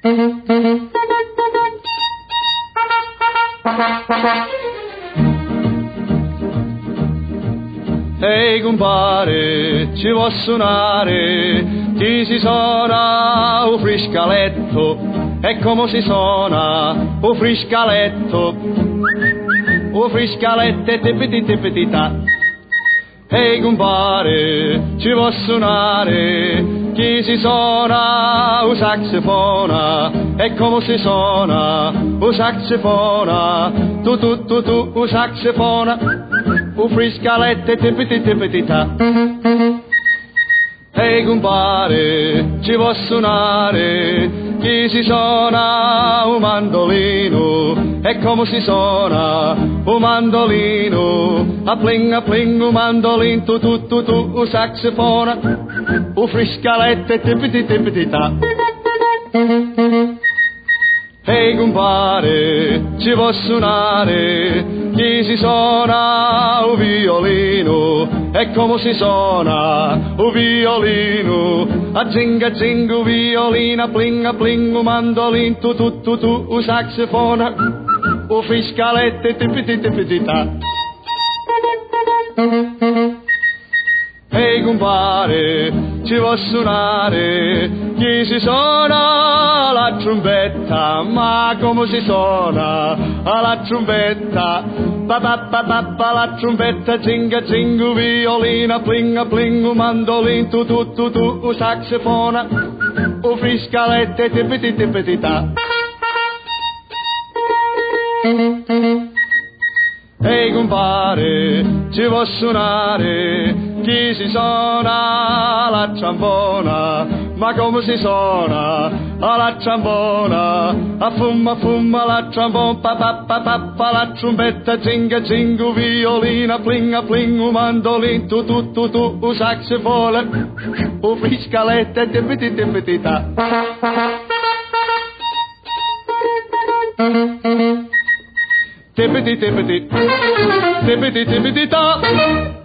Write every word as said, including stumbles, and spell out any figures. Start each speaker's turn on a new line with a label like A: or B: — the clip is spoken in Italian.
A: Ehi compare, ci vuoi suonare? Chi si suona un friscaletto? E come si suona un friscaletto? Un friscaletto e tipiti tipiti ta. Ehi compare, ci vuoi suonare? Chi si suona un saxofona? E come si suona un saxofona? Tu tu tu tu un saxofona, un friscaletto e tipiti tipiti ta. Ehi compare, ci vuoi suonare? Chi si suona un mandolino? E come si suona un mandolino? A pling a pling un mandolino, tu tu tu tu un saxofona, un friscaletto e tipiti tipiti ta. Ehi compare, ci vuoi suonare? Chi si suona un violino? E come si suona un violino? A zinga zinga un violino, a pling a pling un mandolino, tu tu tu tu un saxofona, un friscaletto e tipiti tipiti ta. Ehi compare, ci vuoi suonare? Chi si suona la trombetta? Ma come si suona la trombetta? Pa pa pa pa pa la trombetta, zinga zinga un violino, pling pling un mandolino, tu tu tu tu un saxofona, un friscaletto e tipiti tipiti ta. Ehi compare, ci vuoi suonare? Chi si suona la ciambona? Ma come si suona la ciambona? A fumma fumma la ciambona, pa pa pa pa pa la trombetta, zinga zinga un violino, pling pling un mandolino, tu tu tu tu un saxofona, un friscaletto e tipiti tipiti ta. Tippity tippity, tippity tippity ta.